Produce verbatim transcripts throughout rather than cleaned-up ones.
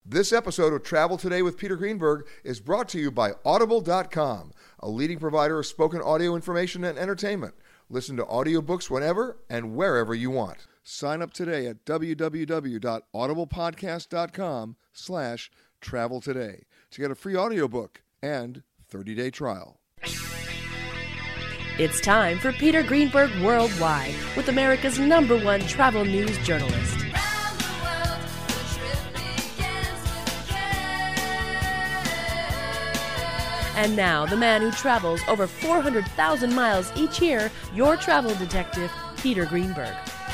This episode of Travel Today with Peter Greenberg is brought to you by Audible dot com, a leading provider of spoken audio information and entertainment. Listen to audiobooks whenever and wherever you want. Sign up today at www.audiblepodcast.com slash travel today to get a free audiobook and thirty-day trial. It's time for Peter Greenberg Worldwide with America's number one travel news journalist. And now, the man who travels over four hundred thousand miles each year, your travel detective, Peter Greenberg.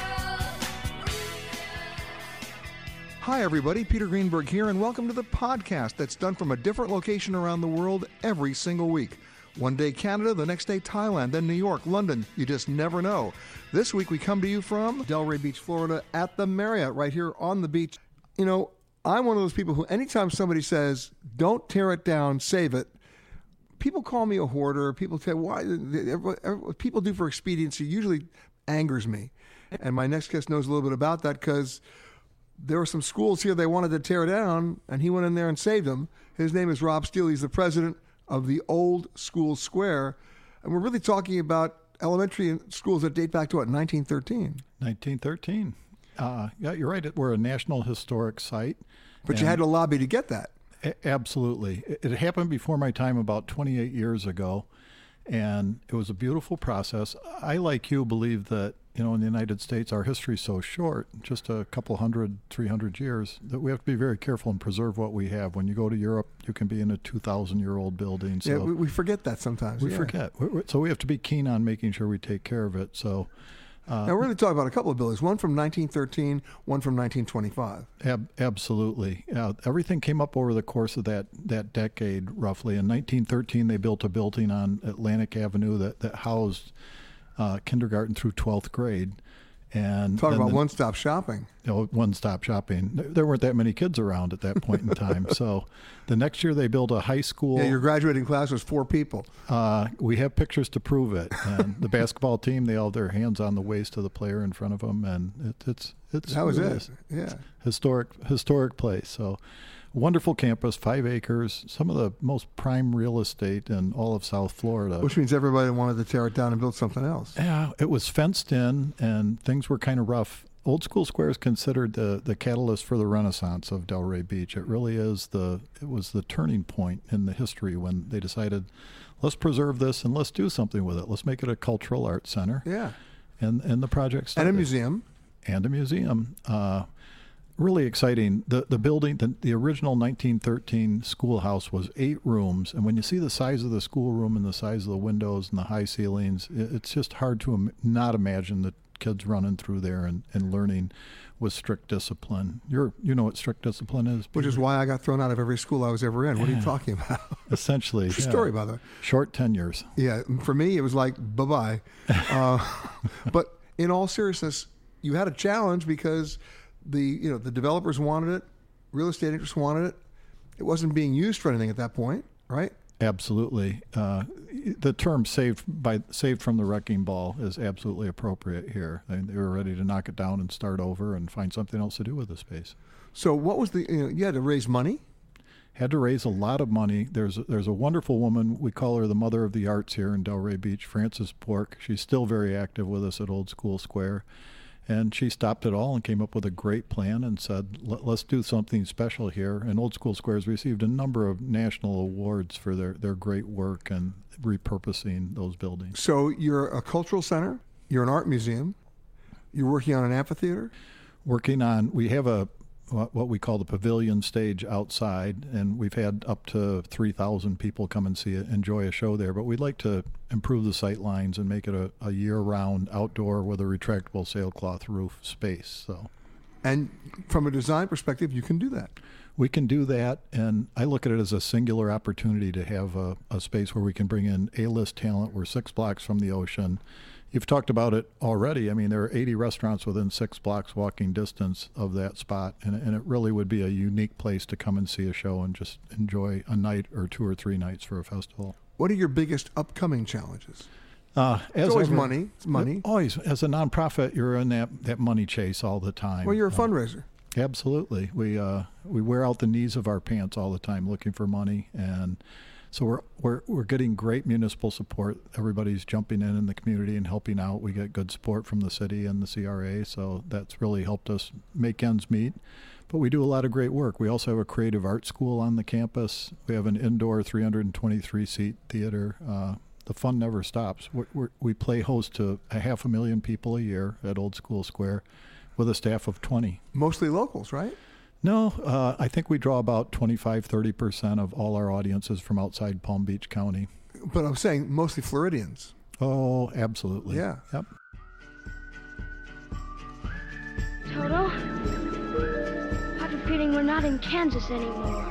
Hi, everybody. Peter Greenberg here, and welcome to the podcast that's done from a different location around the world every single week. One day Canada, the next day Thailand, then New York, London. You just never know. This week we come to you from Delray Beach, Florida, at the Marriott, right here on the beach. You know, I'm one of those people who, anytime somebody says, don't tear it down, save it, people call me a hoarder. People say, why? What people do for expediency usually angers me. And my next guest knows a little bit about that because there were some schools here they wanted to tear down, and he went in there and saved them. His name is Rob Steele. He's the president of the Old School Square. And we're really talking about elementary schools that date back to, what, nineteen thirteen? nineteen thirteen. Uh, yeah, you're right. We're a National Historic Site. But you had to lobby to get that. Absolutely. It happened before my time about twenty-eight years ago, and it was a beautiful process. I, like you, believe that, you know, in the United States, our history is so short, just a couple hundred, three hundred years, that we have to be very careful and preserve what we have. When you go to Europe, you can be in a two thousand year old building. So yeah, we, we forget that sometimes. We yeah. forget. So we have to be keen on making sure we take care of it. So. Uh, now, we're going to talk about a couple of buildings, one from nineteen thirteen, one from nineteen twenty-five. Ab- absolutely. Uh, everything came up over the course of that, that decade, roughly. In nineteen thirteen, they built a building on Atlantic Avenue that, that housed uh, kindergarten through twelfth grade. And Talk about the, one-stop shopping. You know, one-stop shopping. There weren't that many kids around at that point in time. So the next year they built a high school. Yeah, your graduating class was four people. Uh, we have pictures to prove it. And the basketball team, they all have their hands on the waist of the player in front of them. And it, it's it's that was it. it. Yeah, historic historic place. So wonderful campus, five acres, some of the most prime real estate in all of South Florida. Which means everybody wanted to tear it down and build something else. Yeah, it was fenced in, and things were kind of rough. Old School Square is considered the, the catalyst for the renaissance of Delray Beach. It really is the, it was the turning point in the history when they decided, let's preserve this and let's do something with it. Let's make it a cultural arts center. Yeah. And, and the project started. And a museum. And a museum. Uh, Really exciting. The the building, the, the original nineteen thirteen schoolhouse was eight rooms. And when you see the size of the schoolroom and the size of the windows and the high ceilings, it, it's just hard to Im- not imagine the kids running through there and, and learning with strict discipline. You're, you know what strict discipline is? Which is why I got thrown out of every school I was ever in. What yeah. are you talking about? Essentially. True yeah. story, by the way. Short tenures. Yeah. For me, it was like, bye-bye. uh, but in all seriousness, you had a challenge because the you know the developers wanted it, real estate interests wanted it. It wasn't being used for anything at that point, right? Absolutely. Uh, the term "saved by saved from the wrecking ball" is absolutely appropriate here. They, they were ready to knock it down and start over and find something else to do with the space. So, what was the? You know, you had to raise money. Had to raise a lot of money. There's a, there's a wonderful woman. We call her the mother of the arts here in Delray Beach, Frances Pork. She's still very active with us at Old School Square. And she stopped it all and came up with a great plan and said, let's do something special here. And Old School Square has received a number of national awards for their, their great work and repurposing those buildings. So you're a cultural center, you're an art museum, you're working on an amphitheater? Working on, we have a what we call the pavilion stage outside, and we've had up to three thousand people come and see it, enjoy a show there. But we'd like to improve the sight lines and make it a, a year-round outdoor with a retractable sailcloth roof space. So, and from a design perspective, you can do that. We can do that, and I look at it as a singular opportunity to have a, a space where we can bring in A-list talent. We're six blocks from the ocean. You've talked about it already. I mean, there are eighty restaurants within six blocks walking distance of that spot, and, and it really would be a unique place to come and see a show and just enjoy a night or two or three nights for a festival. What are your biggest upcoming challenges? Uh, as it's always ever, money. It's money. Always. As a nonprofit, you're in that, that money chase all the time. Well, you're a uh, fundraiser. Absolutely. We uh, we wear out the knees of our pants all the time looking for money, and so we're we're we're getting great municipal support. Everybody's jumping in in the community and helping out. We get good support from the city and the C R A, so that's really helped us make ends meet. But we do a lot of great work. We also have a creative art school on the campus. We have an indoor three hundred twenty-three seat theater. Uh, the fun never stops. We're, we're, we play host to a half a million people a year at Old School Square with a staff of twenty. Mostly locals, right? No, uh, I think we draw about twenty-five, thirty percent of all our audiences from outside Palm Beach County. But I'm saying mostly Floridians. Oh, absolutely. Yeah. Yep. Toto, I have a feeling we're not in Kansas anymore.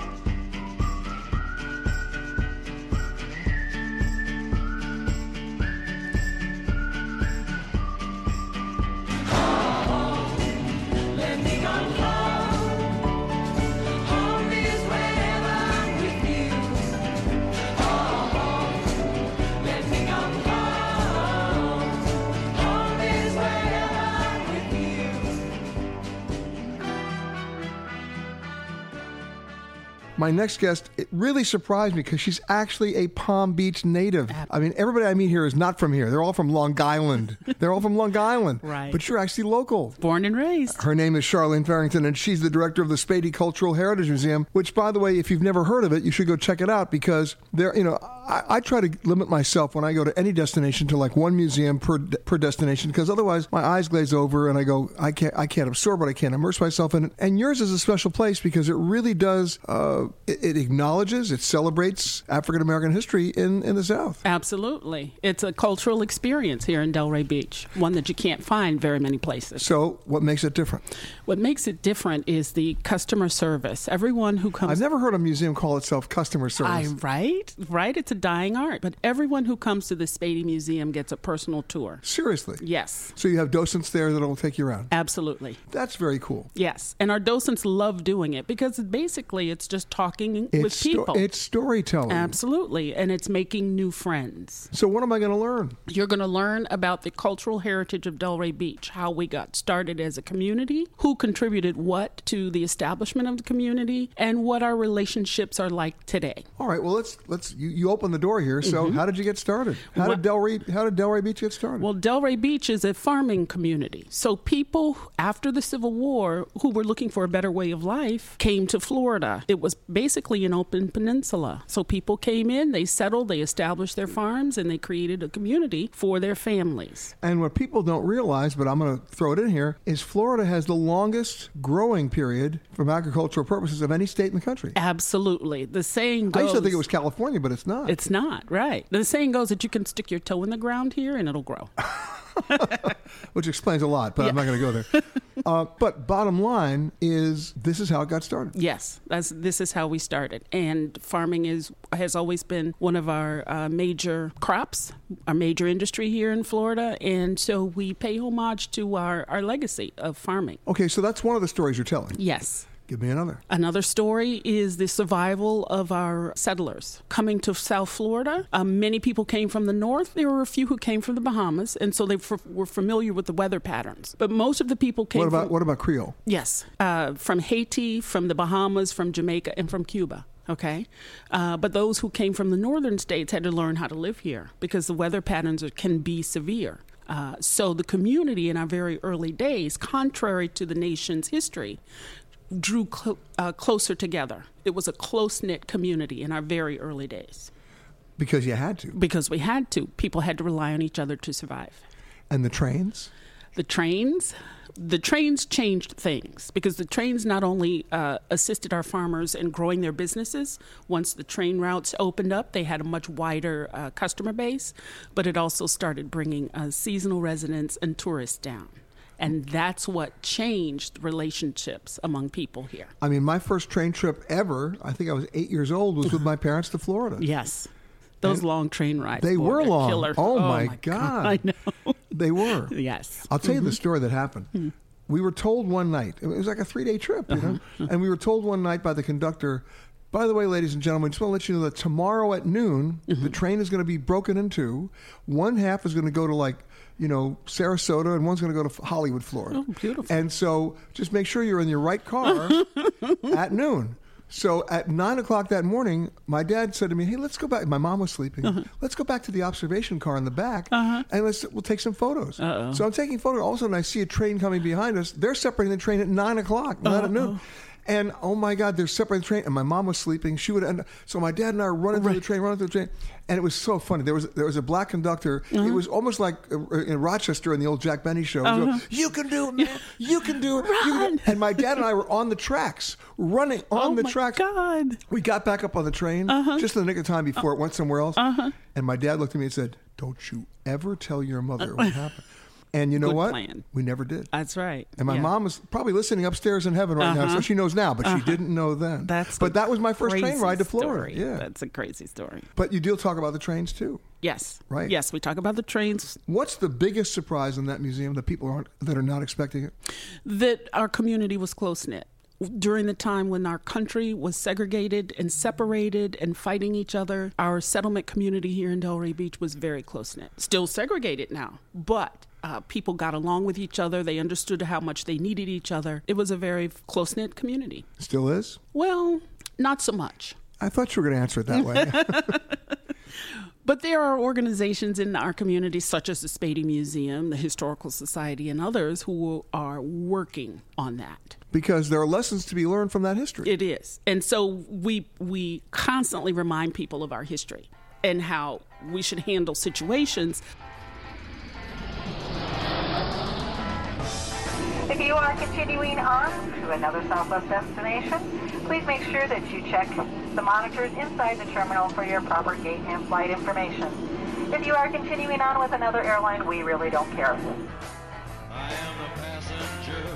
My next guest, it really surprised me because she's actually a Palm Beach native. I mean, everybody I meet here is not from here. They're all from Long Island. They're all from Long Island. Right. But you're actually local. Born and raised. Her name is Charlene Farrington, and she's the director of the Spadey Cultural Heritage Museum, which, by the way, if you've never heard of it, you should go check it out because there, you know, I, I try to limit myself when I go to any destination to like one museum per per destination because otherwise my eyes glaze over and I go, I can't, I can't absorb it. I can't immerse myself in it. And yours is a special place because it really does, uh, it, it acknowledges, it celebrates African American history in, in the South. Absolutely. It's a cultural experience here in Delray Beach, one that you can't find very many places. So what makes it different? What makes it different is the customer service. Everyone who comes... I've never heard a museum call itself customer service. I, right? Right? It's a dying art. But everyone who comes to the Spadey Museum gets a personal tour. Seriously? Yes. So you have docents there that will take you around? Absolutely. That's very cool. Yes. And our docents love doing it because basically it's just talking it's with people. Sto- it's storytelling. Absolutely. And it's making new friends. So what am I going to learn? You're going to learn about the cultural heritage of Delray Beach, how we got started as a community, who contributed what to the establishment of the community, and what our relationships are like today. All right. Well, let's let's you, you open the door here. So mm-hmm. how did you get started? How what, did Delray how did Delray Beach get started? Well, Delray Beach is a farming community. So people after the Civil War who were looking for a better way of life came to Florida. It was basically an open peninsula. So people came in, they settled, they established their farms, and they created a community for their families. And what people don't realize, but I'm going to throw it in here, is Florida has the longest growing period from agricultural purposes of any state in the country. Absolutely. The saying goes... I used to think it was California, but it's not. It's not, right. The saying goes that you can stick your toe in the ground here and it'll grow. Which explains a lot, but yeah. I'm not going to go there. Uh, but bottom line is this is how it got started. Yes, that's, this is how we started. And farming is has always been one of our uh, major crops, our major industry here in Florida. And so we pay homage to our, our legacy of farming. Okay, so that's one of the stories you're telling. Yes. Give me another. Another story is the survival of our settlers. Coming to South Florida, um, many people came from the north. There were a few who came from the Bahamas, and so they f- were familiar with the weather patterns. But most of the people came what about, from... What about Creole? Yes. Uh, from Haiti, from the Bahamas, from Jamaica, and from Cuba. Okay. Uh, but those who came from the northern states had to learn how to live here because the weather patterns are, can be severe. Uh, so the community in our very early days, contrary to the nation's history, drew cl- uh, closer together. It was a close-knit community in our very early days. Because you had to. Because we had to. People had to rely on each other to survive. And the trains? The trains? The trains changed things because the trains not only uh, assisted our farmers in growing their businesses. Once the train routes opened up, they had a much wider uh, customer base, but it also started bringing uh, seasonal residents and tourists down. And that's what changed relationships among people here. I mean, my first train trip ever, I think I was eight years old, was with my parents to Florida. Yes. Those and long train rides. They boy, were long. Killer. Oh, oh, my my God. God. I know. They were. Yes. I'll tell mm-hmm. you the story that happened. Mm-hmm. We were told one night, it was like a three-day trip, you know, uh-huh. and we were told one night by the conductor, by the way, ladies and gentlemen, just want to let you know that tomorrow at noon, mm-hmm. the train is going to be broken into. One half is going to go to like, you know, Sarasota, and one's going to go to Hollywood, Florida. Oh, beautiful. And so just make sure you're in your right car at noon. So at nine o'clock that morning, my dad said to me, "Hey, let's go back." My mom was sleeping. Uh-huh. Let's go back to the observation car in the back, uh-huh. and let's we'll take some photos. Uh-oh. So I'm taking photos. All of a sudden, I see a train coming behind us. They're separating the train at nine o'clock, not Uh-oh. at noon. And oh my God, they're separating the train, and my mom was sleeping. She would end. So my dad and I were running right. through the train, running through the train, and it was so funny. There was there was a black conductor. Uh-huh. It was almost like in Rochester in the old Jack Benny show. Uh-huh. Going, you can do it, man. You can do it. You can do it. And my dad and I were on the tracks, running on oh the my tracks. God. We got back up on the train uh-huh. just in the nick of time before uh-huh. it went somewhere else. Uh-huh. And my dad looked at me and said, "Don't you ever tell your mother what happened." And you know Good what? Plan. We never did. That's right. And my yeah. mom is probably listening upstairs in heaven right uh-huh. now, so she knows now, but uh-huh. she didn't know then. That's but that was my first train ride to Florida. Story. Yeah, that's a crazy story. But you do talk about the trains too. Yes. Right. Yes, we talk about the trains. What's the biggest surprise in that museum that people aren't that are not expecting it? That our community was close knit. During the time when our country was segregated and separated and fighting each other, our settlement community here in Delray Beach was very close-knit. Still segregated now, but uh, people got along with each other. They understood how much they needed each other. It was a very close-knit community. Still is? Well, not so much. I thought you were going to answer it that way. But there are organizations in our community, such as the Spady Museum, the Historical Society, and others who are working on that. Because there are lessons to be learned from that history. It is. And so we we constantly remind people of our history and how we should handle situations. If you are continuing on to another Southwest destination, please make sure that you check the monitors inside the terminal for your proper gate and flight information. If you are continuing on with another airline, we really don't care. I am a passenger.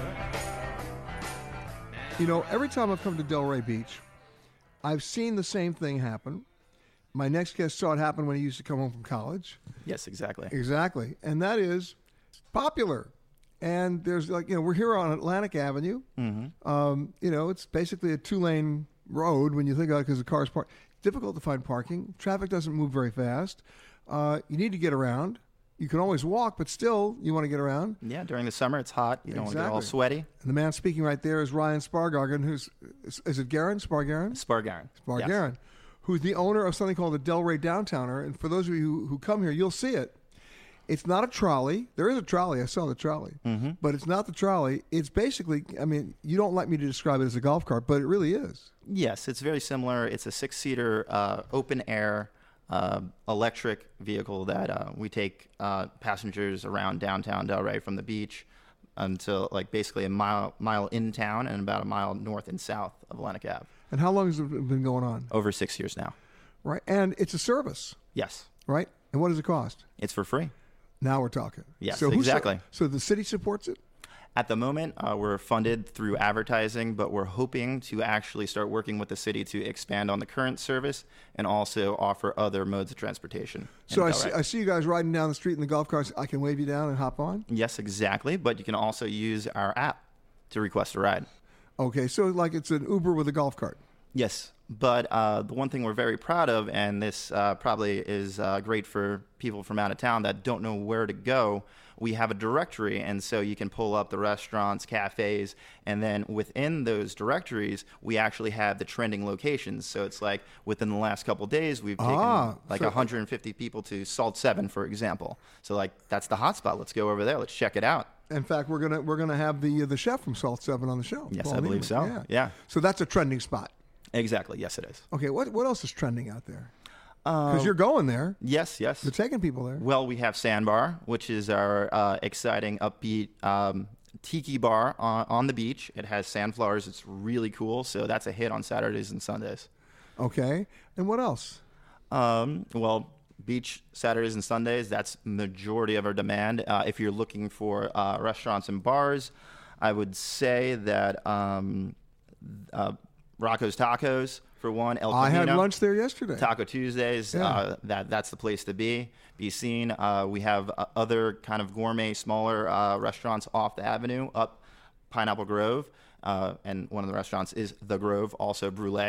You know, every time I've come to Delray Beach, I've seen the same thing happen. My next guest saw it happen when he used to come home from college. Yes, exactly. Exactly. And that is popular. And there's like, you know, we're here on Atlantic Avenue. Mm-hmm. Um, you know, it's basically a two-lane road when you think about it because the cars park. Difficult to find parking. Traffic doesn't move very fast. Uh, you need to get around. You can always walk, but still, you want to get around. Yeah, during the summer, it's hot. You don't exactly. want to get all sweaty. And the man speaking right there is Ryan Spargargan, who's, is, is it Garin? Spargarin? Spargarin. Spargarin, yes. Who's the owner of something called the Delray Downtowner. And for those of you who, who come here, you'll see it. It's not a trolley. There is a trolley. I saw the trolley. Mm-hmm. But it's not the trolley. It's basically, I mean, you don't like me to describe it as a golf cart, but it really is. Yes, it's very similar. It's a six-seater, uh, open-air, uh, electric vehicle that uh, we take uh, passengers around downtown Delray from the beach until, like, basically a mile mile in town and about a mile north and south of Atlantic Ave. And how long has it been going on? Over six years now. Right. And it's a service. Yes. Right? And what does it cost? It's for free. Now we're talking. Yes, so exactly. Su- so the city supports it? At the moment, uh, we're funded through advertising, but we're hoping to actually start working with the city to expand on the current service and also offer other modes of transportation. So I see, I see you guys riding down the street in the golf carts. I can wave you down and hop on? Yes, exactly. But you can also use our app to request a ride. Okay, so like it's an Uber with a golf cart. Yes. But uh, the one thing we're very proud of, and this uh, probably is uh, great for people from out of town that don't know where to go, we have a directory, and so you can pull up the restaurants, cafes, and then within those directories, we actually have the trending locations. So it's like within the last couple of days, we've taken ah, like so one hundred fifty people to Salt seven, for example. So like that's the hotspot. Let's go over there. Let's check it out. In fact, we're gonna we're gonna have the uh, the chef from Salt seven on the show. Yes, Paul I believe Neiman. so. Yeah. yeah. So that's a trending spot. Exactly. Yes, it is. Okay. What what else is trending out there? Uh, Because you're going there. Yes, yes. You're taking people there. Well, we have Sandbar, which is our uh, exciting, upbeat um, tiki bar on, on the beach. It has sand flowers. It's really cool. So that's a hit on Saturdays and Sundays. Okay. And what else? Um, well, beach Saturdays and Sundays, that's majority of our demand. Uh, if you're looking for uh, restaurants and bars, I would say that um, uh, Rocco's Tacos, for one. El I Camino, had lunch there yesterday. Taco Tuesdays, Yeah. uh, that that's the place to be, be seen. Uh, we have uh, other kind of gourmet, smaller uh, restaurants off the avenue, up Pineapple Grove, uh, and one of the restaurants is The Grove, also Brûlée.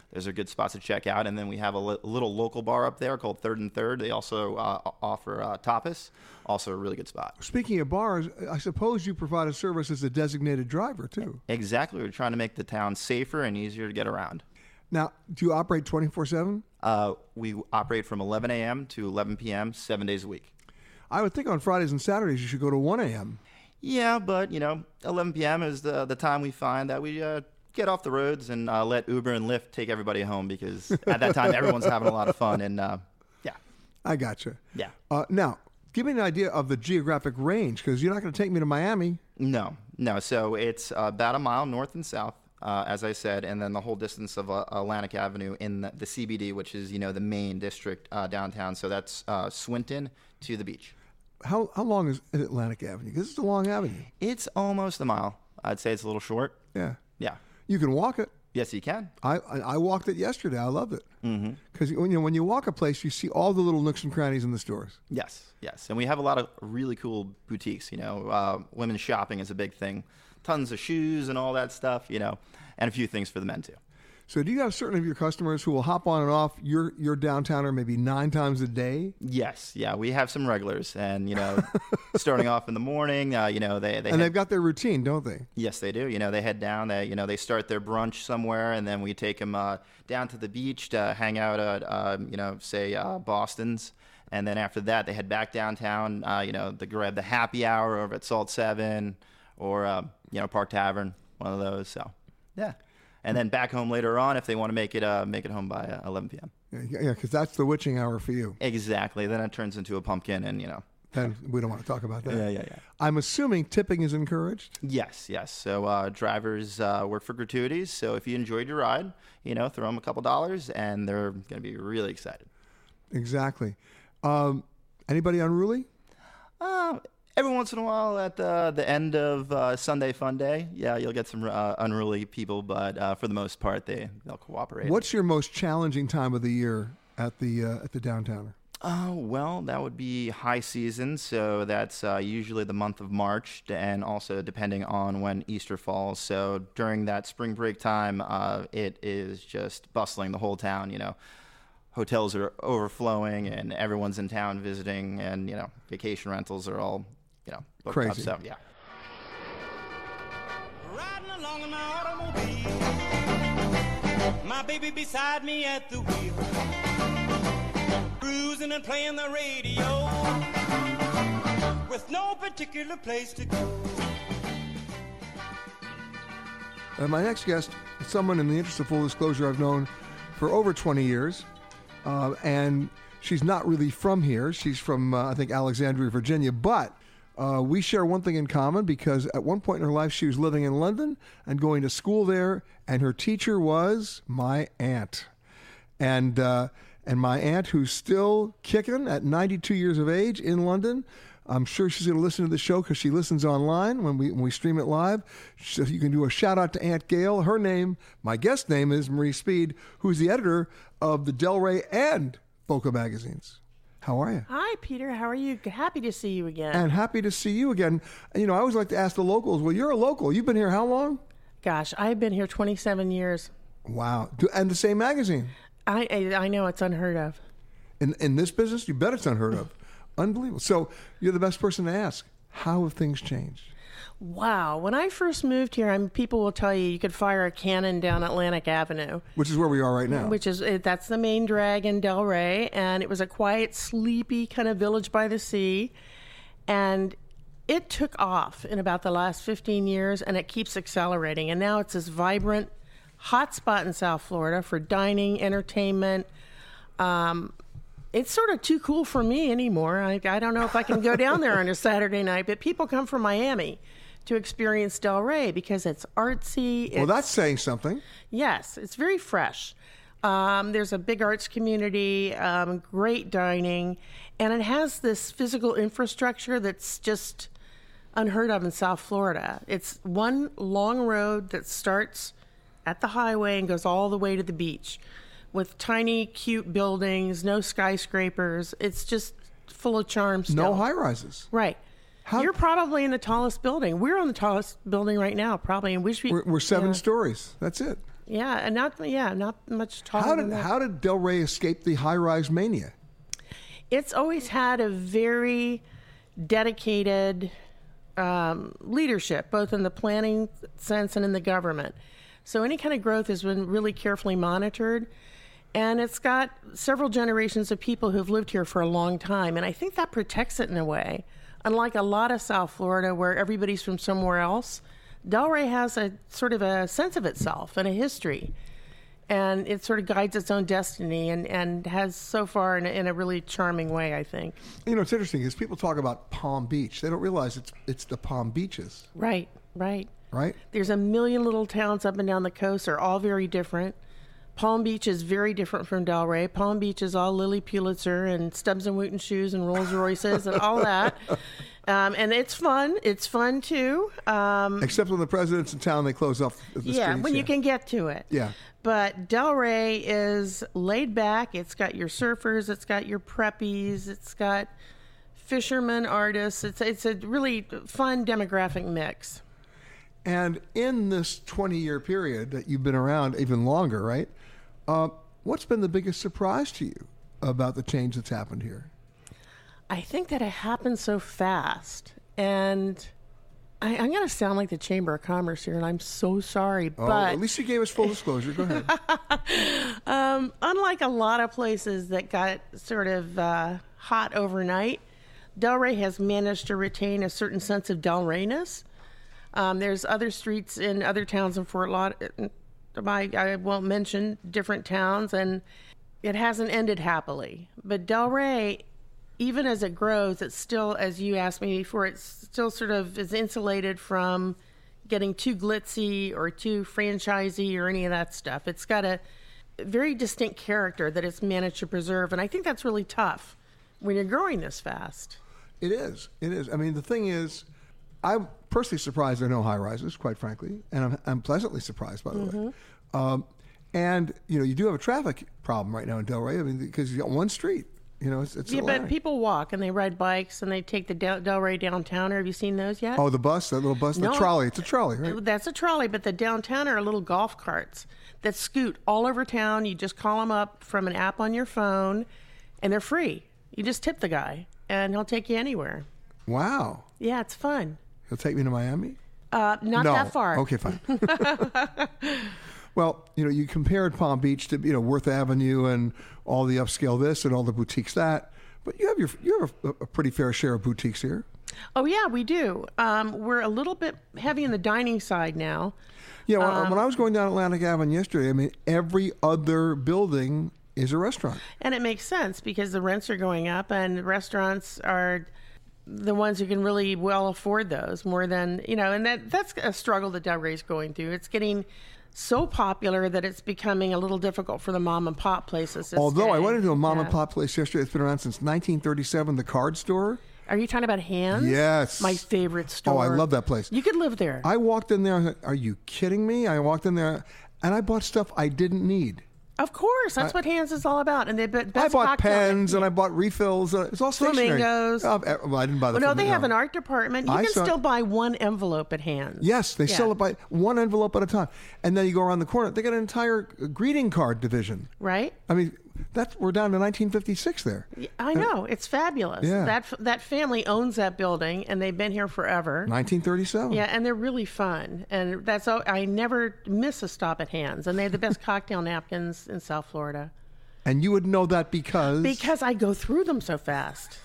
those are good spots to check out. And then we have a li- little local bar up there called Third and Third. They also uh, offer uh, tapas, also a really good spot. Speaking of bars, I suppose you provide a service as a designated driver, too. Exactly. We're trying to make the town safer and easier to get around. Now, do you operate twenty-four seven? Uh, we operate from eleven a.m. to eleven p.m., seven days a week. I would think on Fridays and Saturdays you should go to one a.m. Yeah, but, you know, eleven p.m. is the, the time we find that we uh, get off the roads and uh, let Uber and Lyft take everybody home, because at that time everyone's having a lot of fun. And, uh, yeah. I gotcha. Yeah. Uh, now, give me an idea of the geographic range, because you're not going to take me to Miami. No, no. So it's uh, about a mile north and south. Uh, as I said, and then the whole distance of uh, Atlantic Avenue in the, the C B D, which is, you know, the main district uh, downtown. So that's uh, Swinton to the beach. How how long is Atlantic Avenue? Because it's a long avenue. It's almost a mile. I'd say it's a little short. Yeah. Yeah. You can walk it. Yes, you can. I I, I walked it yesterday. I loved it. Mm-hmm. Because when you when you walk a place, you see all the little nooks and crannies in the stores. Yes, yes. And we have a lot of really cool boutiques. You know, uh, women's shopping is a big thing. Tons of shoes and all that stuff, you know, and a few things for the men too. So do you have certain of your customers who will hop on and off your, your downtowner maybe nine times a day? Yes. Yeah. We have some regulars, and, you know, starting off in the morning, uh, you know, they, they And head, they've got their routine, don't they? yes, they do. You know, they head down, they, you know, they start their brunch somewhere, and then we take them uh, down to the beach to hang out at, uh, you know, say uh, Boston's. And then after that, they head back downtown, uh, you know, to grab the happy hour over at Salt seven or, uh, you know, Park Tavern, one of those. So, yeah. And then back home later on if they want to make it uh, make it home by uh, eleven p.m. Yeah, because that's the witching hour for you. Exactly. Then it turns into a pumpkin, and, you know. Then we don't want to talk about that. Yeah, yeah, yeah. I'm assuming tipping is encouraged? Yes, yes. So uh, drivers uh, work for gratuities. So if you enjoyed your ride, you know, throw them a couple dollars, and they're going to be really excited. Exactly. Um, anybody unruly? Uh, every once in a while at the, the end of uh, Sunday Fun Day, yeah, you'll get some uh, unruly people, but uh, for the most part, they, they'll cooperate. What's your most challenging time of the year at the uh, at the downtowner? Oh, well, that would be high season, so that's uh, usually the month of March, and also depending on when Easter falls. So during that spring break time, uh, it is just bustling the whole town, you know. Hotels are overflowing, and everyone's in town visiting, and, you know, vacation rentals are all, you know, booked crazy. Up, so, yeah. Riding along in my automobile, my baby beside me at the wheel, cruising and playing the radio, with no particular place to go. Uh, my next guest is someone, in the interest of full disclosure, I've known for over twenty years. Uh, and she's not really from here. She's from, uh, I think, Alexandria, Virginia. But uh, we share one thing in common, because at one point in her life, she was living in London and going to school there. And her teacher was my aunt. And uh, and my aunt, who's still kicking at ninety-two years of age in London. I'm sure she's going to listen to the show because she listens online when we when we stream it live. So you can do a shout out to Aunt Gail. Her name, my guest name, is Marie Speed, who's the editor of the Del Rey and Boca magazines. How are you? Hi, Peter. How are you? Happy to see you again. And happy to see you again. You know, I always like to ask the locals, well, you're a local. You've been here how long? Gosh, I've been here twenty-seven years. Wow. And the same magazine. I I, I know, it's unheard of. In in this business, you bet it's unheard of. Unbelievable. So you're the best person to ask. How have things changed? Wow. When I first moved here, I mean, people will tell you you could fire a cannon down Atlantic Avenue. Which is where we are right now. Which is, that's the main drag in Del Rey. And it was a quiet, sleepy kind of village by the sea. And it took off in about the last fifteen years, and it keeps accelerating. And now it's this vibrant hot spot in South Florida for dining, entertainment. Um, it's sort of too cool for me anymore. I, I don't know if I can go down there on a Saturday night, but people come from Miami to experience Del Rey because it's artsy. It's, well, that's saying something. Yes, it's very fresh. Um, there's a big arts community, um, great dining, and it has this physical infrastructure that's just unheard of in South Florida. It's one long road that starts at the highway and goes all the way to the beach, with tiny, cute buildings, no skyscrapers. It's just full of charm still. No high-rises. Right. How? You're probably in the tallest building. We're on the tallest building right now, probably. And we should be, we're, we're seven yeah. stories. That's it. Yeah, and not yeah, not much taller How than did that. how did Delray escape the high-rise mania? It's always had a very dedicated um, leadership, both in the planning sense and in the government. So any kind of growth has been really carefully monitored. And it's got several generations of people who've lived here for a long time. And I think that protects it in a way. Unlike a lot of South Florida where everybody's from somewhere else, Delray has a sort of a sense of itself and a history. And it sort of guides its own destiny and, and has so far in a, in a really charming way, I think. You know, it's interesting is people talk about Palm Beach. They don't realize it's it's the Palm Beaches. Right, right. Right? There's a million little towns up and down the coast. They're all very different. Palm Beach is very different from Delray. Palm Beach is all Lily Pulitzer and Stubbs and Wooten shoes and Rolls Royces and all that. Um, and it's fun. It's fun, too. Um, Except when the president's in town, they close off the yeah, streets. when you can get to it. Yeah. But Delray is laid back. It's got your surfers. It's got your preppies. It's got fishermen, artists. It's, it's a really fun demographic mix. And in this twenty-year period that you've been around, even longer, right? Uh, what's been the biggest surprise to you about the change that's happened here? I think that it happened so fast. And I, I'm going to sound like the Chamber of Commerce here, and I'm so sorry. Oh, but at least you gave us full disclosure. Go ahead. um, unlike a lot of places that got sort of uh, hot overnight, Delray has managed to retain a certain sense of Delrayness. Um, there's other streets in other towns in Fort Lauderdale. I, I won't mention different towns, and it hasn't ended happily. But Delray, even as it grows, it's still, as you asked me before, it's still sort of is insulated from getting too glitzy or too franchisey or any of that stuff. It's got a very distinct character that it's managed to preserve, and I think that's really tough when you're growing this fast. It is. It is. I mean, the thing is, I'm personally surprised there are no high rises, quite frankly, and I'm, I'm pleasantly surprised, by the Mm-hmm. way. Um, and you know, you do have a traffic problem right now in Delray. I mean, because you got one street. You know, it's, it's Yeah, Atlantic. but people walk and they ride bikes and they take the Del- Delray Downtowner. Have you seen those yet? Oh, the bus, that little bus, the No. trolley. It's a trolley, right? That's a trolley, but the Downtowner are little golf carts that scoot all over town. You just call them up from an app on your phone, and they're free. You just tip the guy, and he'll take you anywhere. Wow. Yeah, it's fun. He'll take me to Miami? Uh, not no. that far. Okay, fine. Well, you know, you compared Palm Beach to, you know, Worth Avenue and all the upscale this and all the boutiques that, but you have your you have a, a pretty fair share of boutiques here. Oh, yeah, we do. Um, we're a little bit heavy in the dining side now. You know, Um, when I was going down Atlantic Avenue yesterday, I mean, every other building is a restaurant. And it makes sense because the rents are going up and restaurants are the ones who can really well afford those more than, you know, and that that's a struggle that Delray's going through. It's getting so popular that it's becoming a little difficult for the mom and pop places. to Although I stay. went into a mom Yeah. and pop place yesterday. It's been around since nineteen thirty-seven, the Card Store. Are you talking about Hands? Yes. My favorite store. Oh, I love that place. You could live there. I walked in there. I was like, are you kidding me? I walked in there and I bought stuff I didn't need. Of course. That's I- what Hands is all about. And they best I bought cocktail- pens and I bought refills. Uh, it's all stationery. Flamingos. Oh, eh, well, I didn't buy the Well, no, they flamingo. have an art department. You I can saw- still buy one envelope at Hands. Yes, they Yeah. sell it by one envelope at a time. And then you go around the corner. They got an entire greeting card division. Right? I mean, that's we're down to nineteen fifty-six there. I know. It's fabulous. Yeah. That that family owns that building, and they've been here forever. nineteen thirty-seven. Yeah, and they're really fun. And that's all, I never miss a stop at Hands. And they have the best cocktail napkins in South Florida. And you would know that because... Because I go through them so fast.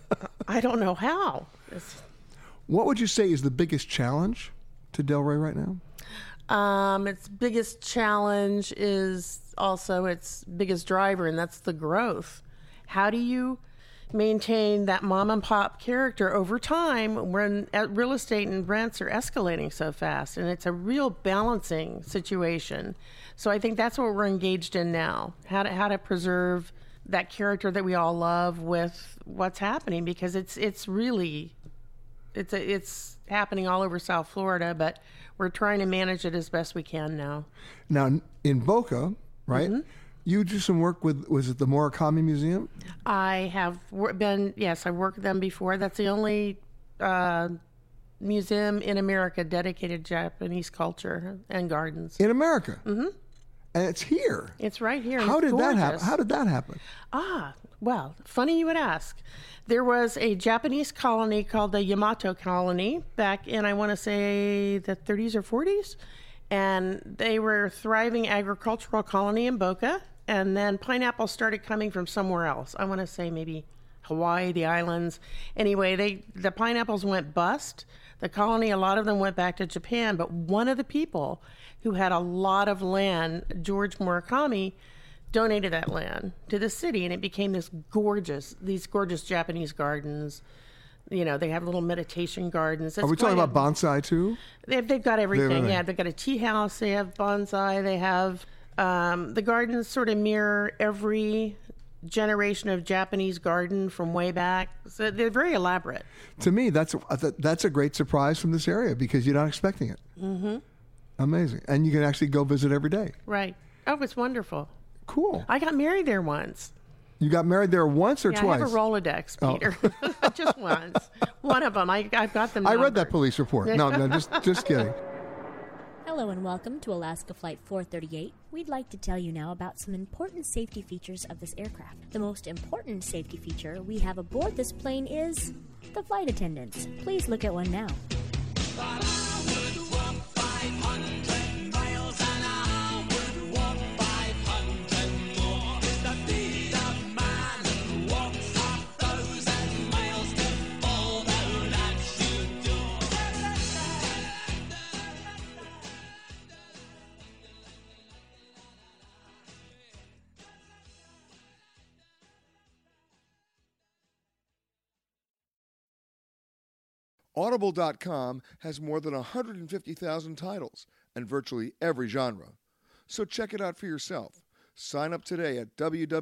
I don't know how. It's, What would you say is the biggest challenge to Delray right now? Um, its biggest challenge is also its biggest driver, and that's the growth. How do you maintain that mom and pop character over time when uh, real estate and rents are escalating so fast? And it's a real balancing situation. So I think that's what we're engaged in now. How to how to preserve that character that we all love with what's happening, because it's it's really it's a, it's happening all over South Florida, but we're trying to manage it as best we can now. Now, in Boca, right, Mm-hmm. you do some work with, was it the Murakami Museum? I have wor- been, yes, I've worked with them before. That's the only uh, museum in America dedicated to Japanese culture and gardens. In America? Mm-hmm. And it's here. It's right here. and How it's did that happen? gorgeous. How did that happen? Ah, well, funny you would ask. There was a Japanese colony called the Yamato colony back in, I want to say, the thirties or forties. And they were a thriving agricultural colony in Boca. And then pineapples started coming from somewhere else. I want to say maybe Hawaii, the islands. Anyway, they the pineapples went bust. The colony, a lot of them went back to Japan. But one of the people who had a lot of land, George Murakami, donated that land to the city, and it became this gorgeous, these gorgeous Japanese gardens. You know, they have little meditation gardens. Are we talking about bonsai too? They've, they've got everything. They have everything. Yeah, they've got a tea house. They have bonsai. They have um, the gardens sort of mirror every generation of Japanese garden from way back. So they're very elaborate. To me, that's a, that's a great surprise from this area because you're not expecting it. Mm-hmm. Amazing. And you can actually go visit every day. Right. Oh, it's wonderful. Cool. I got married there once. You got married there once or yeah, twice? I have a Rolodex, Oh. Peter. Just once. One of them. I, I've got them I numbered. read that police report. No, no, just just kidding. Hello and welcome to Alaska Flight four thirty-eight. We'd like to tell you now about some important safety features of this aircraft. The most important safety feature we have aboard this plane is the flight attendants. Please look at one now. Audible dot com has more than one hundred fifty thousand titles and virtually every genre. So check it out for yourself. Sign up today at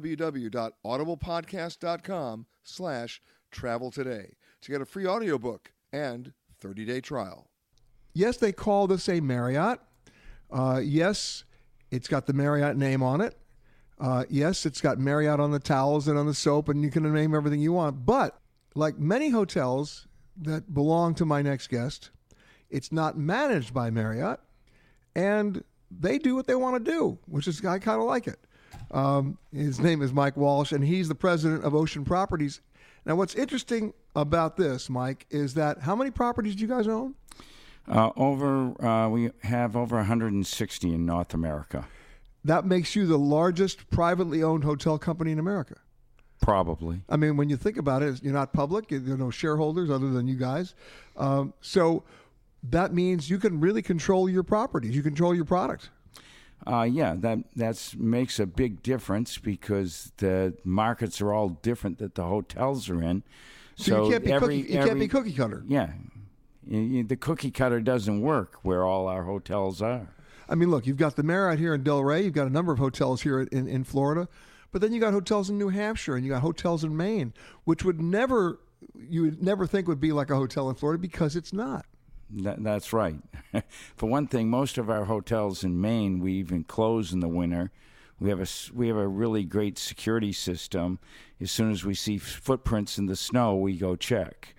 www.audiblepodcast.com slash travel today to get a free audiobook and thirty-day trial. Yes, they call this a Marriott. Uh, yes, it's got the Marriott name on it. Uh, yes, it's got Marriott on the towels and on the soap, and you can name everything you want. But like many hotels that belong to my next guest, it's not managed by Marriott, and they do what they want to do, which is, I kind of like it. Um, his name is Mike Walsh, and he's the president of Ocean Properties. Now, what's interesting about this, Mike, is that how many properties do you guys own? Uh, over, uh, we have over one hundred sixty in North America. That makes you the largest privately owned hotel company in America. Probably. I mean, when you think about it, you're not public. There are no shareholders other than you guys. Um, so that means you can really control your properties. You control your product. Uh, yeah, that that's makes a big difference because the markets are all different that the hotels are in. So, So, you, can't be, every, cookie, you every, can't be cookie cutter. Yeah. You- you- The cookie cutter doesn't work where all our hotels are. I mean, look, you've got the Marriott here in Delray. You've got a number of hotels here in, in Florida. But then you got hotels in New Hampshire and you got hotels in Maine, which would never, you would never think would be like a hotel in Florida because it's not. That, that's right. For one thing, most of our hotels in Maine, we even close in the winter. We have a, s- we have a really great security system. As soon as we see footprints in the snow, we go check.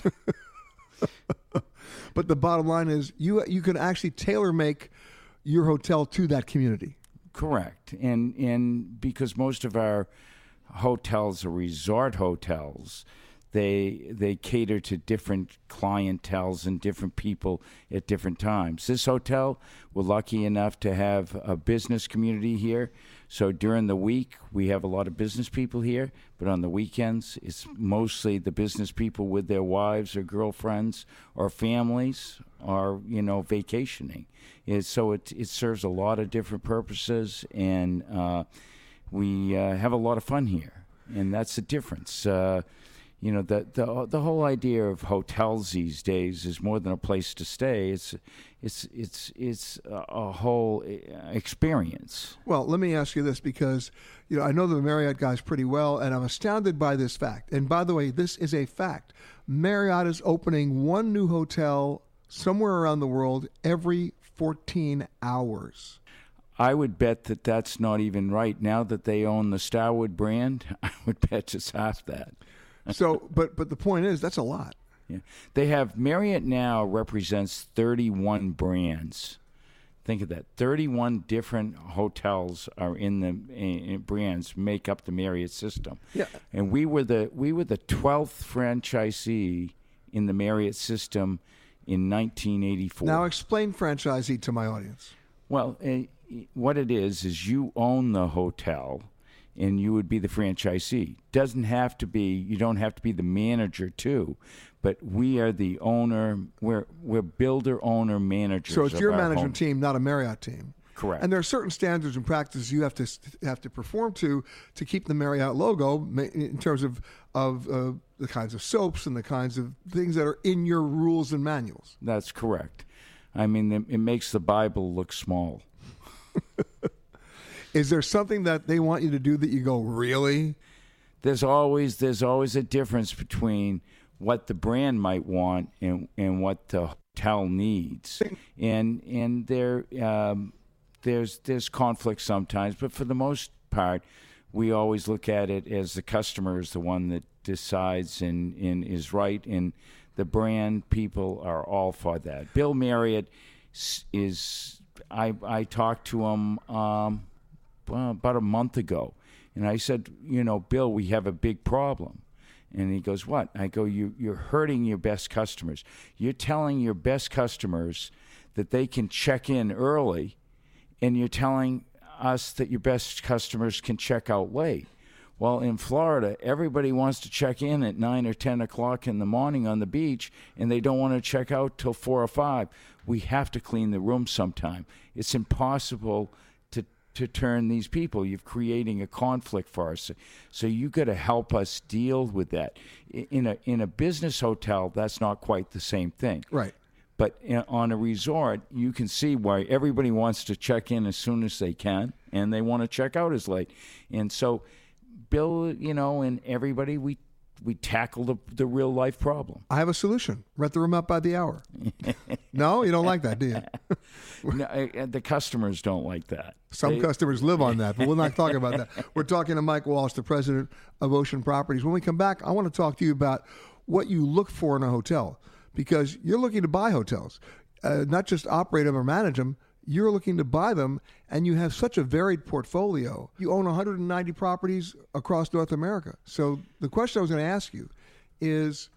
But the bottom line is you you can actually tailor make your hotel to that community. Correct. And and because most of our hotels are resort hotels, they they cater to different clienteles and different people at different times. This hotel, we're lucky enough to have a business community here. So during the week, we have a lot of business people here, but on the weekends, it's mostly the business people with their wives or girlfriends or families or, you know, vacationing. It's, so it, it serves a lot of different purposes, and uh, we uh, have a lot of fun here, and that's the difference. Uh, you know, the, the the whole idea of hotels these days is more than a place to stay. It's it's it's it's a, a whole experience. Well, let me ask you this because, you know, I know the Marriott guys pretty well, and I'm astounded by this fact. And by the way, this is a fact. Marriott is opening one new hotel somewhere around the world every fourteen hours. I would bet that that's not even right. Now that they own the Starwood brand, I would bet it's half that. So, but but the point is, that's a lot. Yeah. They have Marriott now represents thirty-one brands. Think of that. thirty-one different hotels are in the in, in brands make up the Marriott system. Yeah. And we were the we were the twelfth franchisee in the Marriott system in nineteen eighty-four. Now explain franchisee to my audience. Well, uh, what it is is you own the hotel and you would be the franchisee. Doesn't have to be, you don't have to be the manager too, but we are the owner, we're, we're builder, owner, managers. So it's of your our management home. team, not a Marriott team. Correct. And there are certain standards and practices you have to have to perform to to keep the Marriott logo in terms of of uh, the kinds of soaps and the kinds of things that are in your rules and manuals. That's correct. I mean, it, it makes the Bible look small. Is there something that they want you to do that you go, really? There's always there's always a difference between what the brand might want and and what the hotel needs, and and there um, there's there's conflict sometimes, but for the most part, we always look at it as the customer is the one that decides and, and is right, and the brand people are all for that. Bill Marriott is I I talked to him um, well, about a month ago, and I said, you know, Bill, we have a big problem. And he goes, what? I go, you, you're hurting your best customers. You're telling your best customers that they can check in early, and you're telling us that your best customers can check out late. Well, in Florida, everybody wants to check in at nine or ten o'clock in the morning on the beach, and they don't want to check out till four or five. We have to clean the room sometime. It's impossible to to turn these people. You're creating a conflict for us. So you got to help us deal with that. In a in a business hotel, that's not quite the same thing. Right. But in, on a resort, you can see why everybody wants to check in as soon as they can, and they want to check out as late. And so Bill, you know, and everybody, we we tackle the, the real life problem. I have a solution. Rent the room out by the hour. No, you don't like that, do you? No, uh, the customers don't like that. Some they, customers live on that, but we're not talking about that. We're talking to Mike Walsh, the president of Ocean Properties. When we come back, I want to talk to you about what you look for in a hotel, because you're looking to buy hotels, uh, not just operate them or manage them. You're looking to buy them, and you have such a varied portfolio. You own one hundred ninety properties across North America. So the question I was going to ask you is,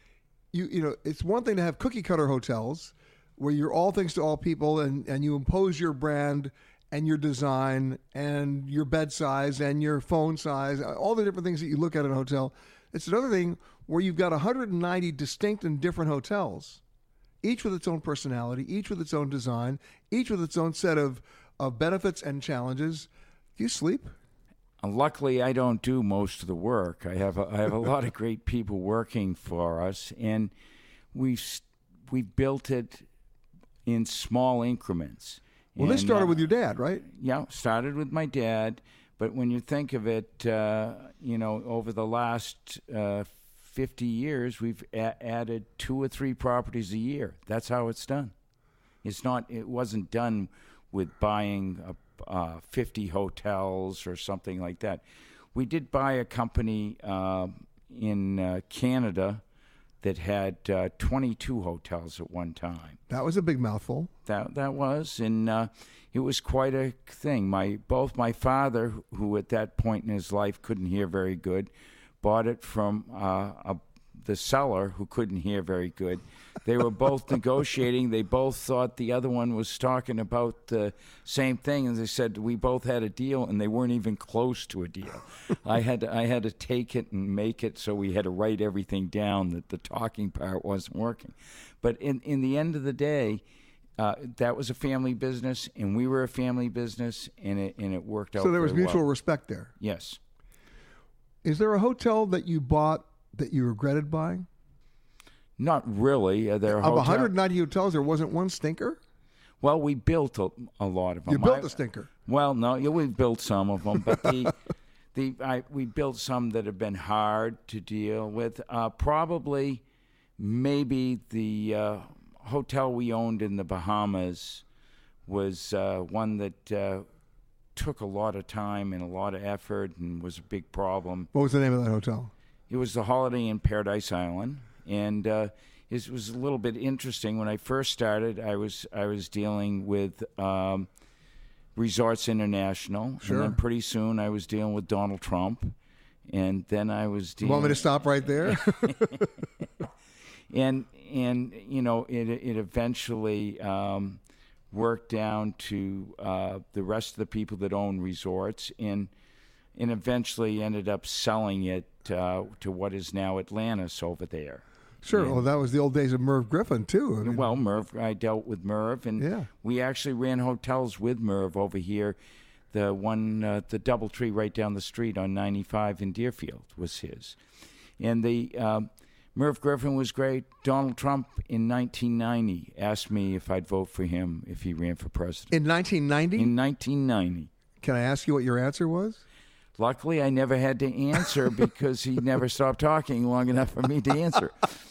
you you know, it's one thing to have cookie-cutter hotels where you're all things to all people, and, and you impose your brand and your design and your bed size and your phone size, all the different things that you look at in a hotel. It's another thing where you've got one hundred ninety distinct and different hotels, each with its own personality, each with its own design, each with its own set of, of benefits and challenges. Do you sleep? Luckily, I don't do most of the work. I have a, I have a lot of great people working for us, and we've we've built it in small increments. Well, and, this started uh, with your dad, right? Yeah, started with my dad. But when you think of it, uh, you know, over the last uh, fifty years, we've a- added two or three properties a year. That's how it's done. It's not. It wasn't done with buying a Uh, fifty hotels or something like that. We did buy a company uh, in uh, Canada that had uh, twenty-two hotels at one time. That was a big mouthful. That that was, and uh, it was quite a thing. My both my father, who at that point in his life couldn't hear very good, bought it from uh, a, the seller who couldn't hear very good. They were both negotiating. They both thought the other one was talking about the same thing, and they said we both had a deal, and they weren't even close to a deal. I had to, I had to take it and make it, so we had to write everything down that the talking part wasn't working. But in in the end of the day, uh, that was a family business, and we were a family business, and it and it worked out. So there was very mutual well. respect there. Yes. Is there a hotel that you bought that you regretted buying? Not really. Uh, there are Of hotel- one hundred ninety hotels, there wasn't one stinker? Well, we built a, a lot of them. You built I- a stinker. Well, no, yeah, we built some of them, but the the I, we built some that have been hard to deal with. Uh, probably, maybe the uh, hotel we owned in the Bahamas was uh, one that uh, took a lot of time and a lot of effort and was a big problem. What was the name of that hotel? It was the Holiday Inn Paradise Island, and uh, it was a little bit interesting. When I first started, I was I was dealing with um, Resorts International, Sure. and then pretty soon I was dealing with Donald Trump, and then I was dealing. You want me to stop right there? and and you know it it eventually um, worked down to uh, the rest of the people that own resorts, and and eventually ended up selling it uh, to what is now Atlantis over there. Sure. And, well, that was the old days of Merv Griffin, too. I mean, well, Merv, I dealt with Merv, and Yeah. we actually ran hotels with Merv over here. The one, uh, the DoubleTree right down the street on ninety-five in Deerfield was his. And the um, Merv Griffin was great. Donald Trump in nineteen ninety asked me if I'd vote for him if he ran for president. in nineteen ninety? In nineteen ninety. Can I ask you what your answer was? Luckily, I never had to answer because he never stopped talking long enough for me to answer.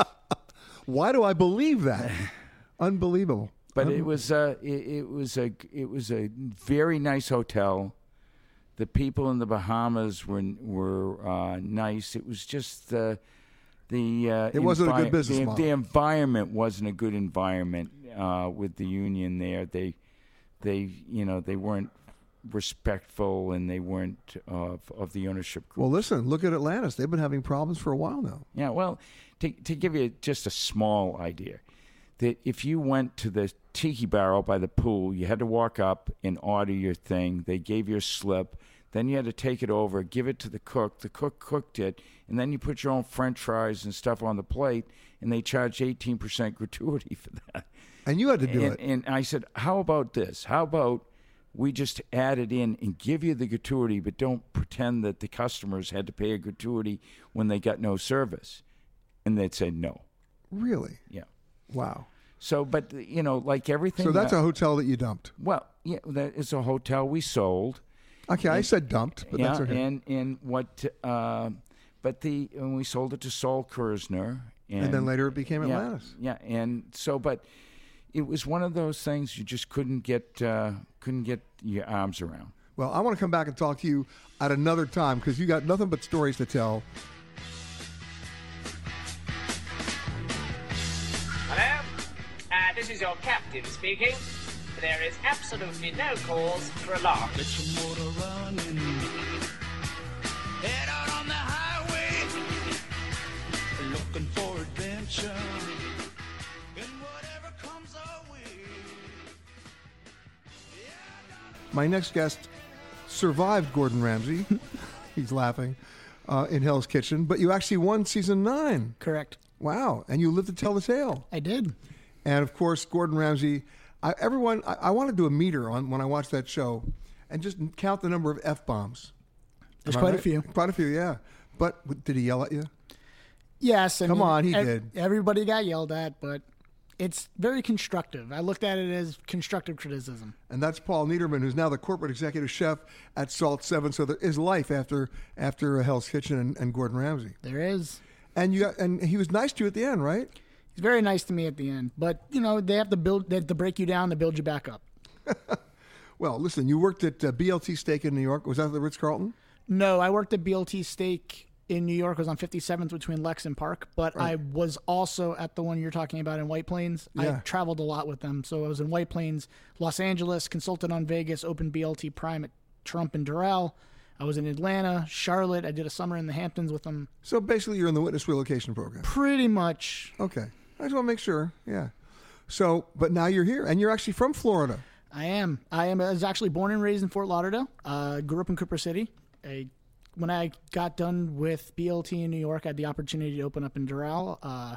Why do I believe that? Unbelievable. But it was a it, it was a it was a very nice hotel. The people in the Bahamas were were uh, nice. It was just the the uh, It wasn't a good envi- business the, model. the environment wasn't a good environment uh, with the union there. They they you know they weren't respectful, and they weren't of of the ownership group. Well, listen, look at Atlantis. They've been having problems for a while now. Yeah, well, to to give you just a small idea, that if you went to the tiki bar out by the pool, you had to walk up and order your thing. They gave you a slip. Then you had to take it over, give it to the cook. The cook cooked it, and then you put your own French fries and stuff on the plate, and they charged eighteen percent gratuity for that. And you had to do and, it. And I said, how about this? How about we just add it in and give you the gratuity, but don't pretend that the customers had to pay a gratuity when they got no service. And they'd say no. Really? Yeah. Wow. So, but, you know, like everything. So that's uh, a hotel that you dumped. Well, yeah, that is a hotel we sold. Okay, I And- said dumped, but yeah, that's okay. and, and what, uh, but the, and we sold it to Saul Kersner. And, And then later it became yeah, Atlantis. Yeah, and so, but it was one of those things you just couldn't get, uh, couldn't get your arms around. Well, I want to come back and talk to you at another time because you got nothing but stories to tell. Hello? Uh, this is your captain speaking. There is absolutely no cause for alarm. Get your motor running. Head out on the highway. Looking for adventure. And whatever comes our way. My next guest survived Gordon Ramsay. He's laughing. Uh, in Hell's Kitchen. But you actually won season nine. Correct. Wow. And you lived to tell the tale. I did. And, of course, Gordon Ramsay. I, everyone, I, I want to do a meter on when I watch that show and just count the number of F-bombs. There's Am I quite a right? few. Quite a few, yeah. But did he yell at you? Yes. I Come mean, on, he ev- did. Everybody got yelled at, but it's very constructive. I looked at it as constructive criticism. And that's Paul Niederman, who's now the corporate executive chef at Salt Seven. So there is life after after Hell's Kitchen and, and Gordon Ramsay. There is. And you got, and he was nice to you at the end, right? He's very nice to me at the end, but you know they have to build, they have to break you down to build you back up. Well, listen, you worked at uh, B L T Steak in New York. Was that the Ritz-Carlton? No, I worked at B L T Steak in New York. It was on fifty-seventh between Lex and Park, but Right. I was also at the one you're talking about in White Plains. I Yeah. traveled a lot with them, so I was in White Plains, Los Angeles, consulted on Vegas, opened B L T Prime at Trump and Doral. I was in Atlanta, Charlotte. I did a summer in the Hamptons with them. So basically, you're in the witness relocation program. Pretty much. Okay, I just want to make sure. Yeah. So, but now you're here, and you're actually from Florida. I am. I am. I was actually born and raised in Fort Lauderdale. Uh, grew up in Cooper City. I, when I got done with B L T in New York, I had the opportunity to open up in Doral. Uh,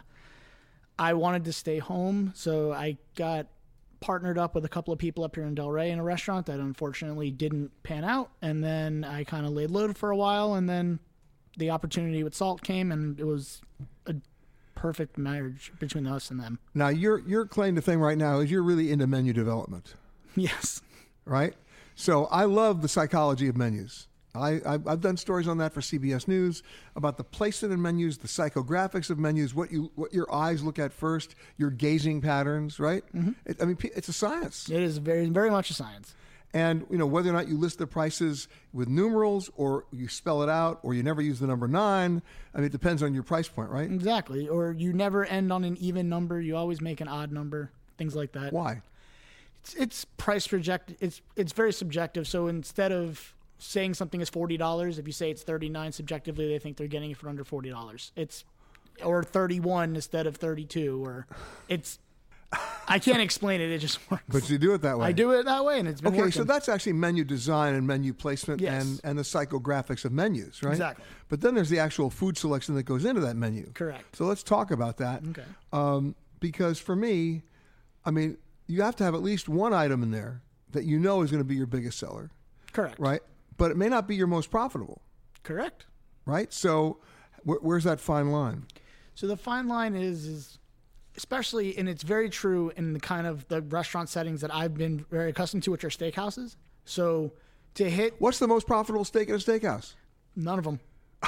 I wanted to stay home, so I got partnered up with a couple of people up here in Delray in a restaurant that unfortunately didn't pan out. And then I kind of laid low for a while, and then the opportunity with Salt came, and it was a perfect marriage between us and them. Now, your your claim to fame right now is you're really into menu development. Yes. Right? So I love the psychology of menus. I, I've, I've done stories on that for C B S News about the placement in menus, the psychographics of menus, what you what your eyes look at first, your gazing patterns, right? Mm-hmm. It, I mean, it's a science. It is very, very much a science. And, you know, whether or not you list the prices with numerals or you spell it out or you never use the number nine, I mean, it depends on your price point, right? Exactly. Or you never end on an even number. You always make an odd number, things like that. Why? It's, it's price project. It's it's very subjective. So instead of saying something is forty dollars, if you say it's thirty-nine, subjectively they think they're getting it for under forty dollars. It's or thirty-one instead of thirty-two, or it's. I can't explain it. It just works. But you do it that way. I do it that way, and it's been okay. working. So that's actually menu design and menu placement Yes. and, and the psychographics of menus, right? Exactly. But then there's the actual food selection that goes into that menu. Correct. So let's talk about that. Okay. Um, because for me, I mean, you have to have at least one item in there that you know is going to be your biggest seller. Correct. Right? But it may not be your most profitable. Correct. Right? So wh- where's that fine line? So the fine line is is especially, and it's very true in the kind of the restaurant settings that I've been very accustomed to, which are steakhouses. So to hit... What's the most profitable steak at a steakhouse? None of them.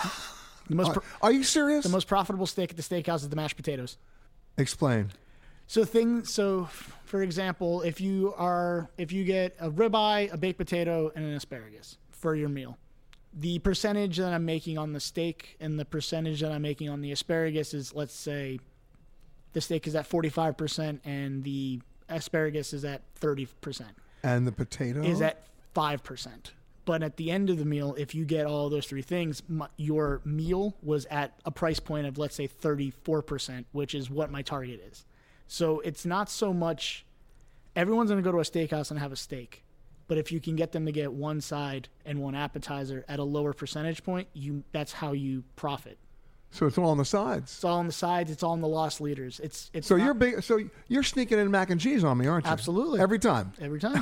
The most pro- Are you serious? The most profitable steak at the steakhouse is the mashed potatoes. Explain. So things. So, for example, if you are if you get a ribeye, a baked potato, and an asparagus for your meal, the percentage that I'm making on the steak and the percentage that I'm making on the asparagus is, let's say, the steak is at forty-five percent and the asparagus is at thirty percent. And the potato is at five percent. But at the end of the meal, if you get all those three things, my, your meal was at a price point of, let's say, thirty-four percent, which is what my target is. So it's not so much everyone's going to go to a steakhouse and have a steak. But if you can get them to get one side and one appetizer at a lower percentage point, you that's how you profit. So it's all on the sides. It's all on the sides. It's all on the loss leaders. It's it's. So not, you're big. So you're sneaking in mac and cheese on me, aren't you? Absolutely. Every time. Every time.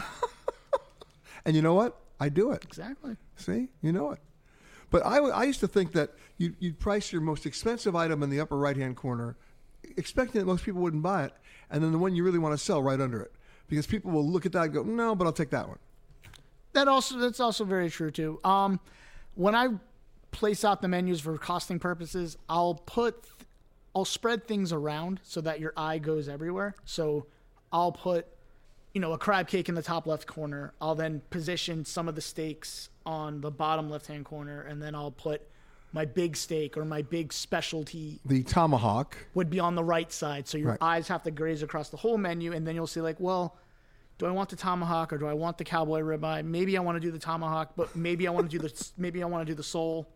And you know what? I do it. Exactly. See, you know it. But I, I used to think that you, you'd price your most expensive item in the upper right-hand corner, expecting that most people wouldn't buy it, and then the one you really want to sell right under it, because people will look at that and go, no, but I'll take that one. That also that's also very true too. Um, when I place out the menus for costing purposes, I'll put, I'll spread things around so that your eye goes everywhere. So I'll put, you know, a crab cake in the top left corner. I'll then position some of the steaks on the bottom left-hand corner, and then I'll put my big steak or my big specialty. The tomahawk would be on the right side. So your right. eyes have to graze across the whole menu, and then you'll see like, well, do I want the tomahawk or do I want the cowboy ribeye? Maybe I want to do the tomahawk, but maybe I want to do the maybe I want to do the sole.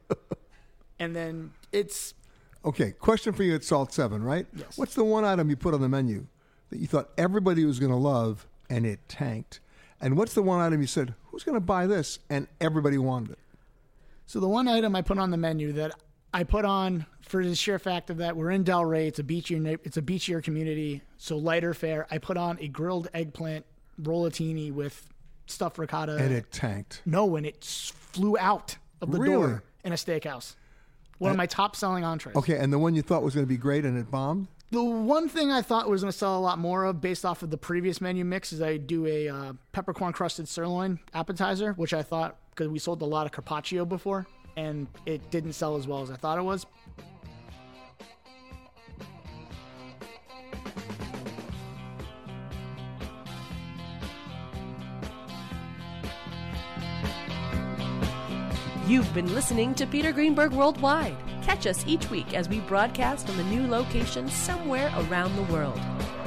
And then it's okay. Question for you at Salt Seven, right? Yes. What's the one item you put on the menu that you thought everybody was going to love and it tanked? And what's the one item you said, who's going to buy this, and everybody wanted it? So the one item I put on the menu that I put on for the sheer fact of that we're in Delray, it's a beachier, it's a beachier community, so lighter fare. I put on a grilled eggplant rollatini with stuffed ricotta. And it tanked. No, and it flew out of the Really? door in a steakhouse. One And- of my top selling entrees. Okay, and the one you thought was going to be great and it bombed? The one thing I thought was going to sell a lot more of based off of the previous menu mix is I do a uh, peppercorn crusted sirloin appetizer, which I thought, because we sold a lot of carpaccio before, and it didn't sell as well as I thought it was. You've been listening to Peter Greenberg Worldwide. Catch us each week as we broadcast from a new location somewhere around the world.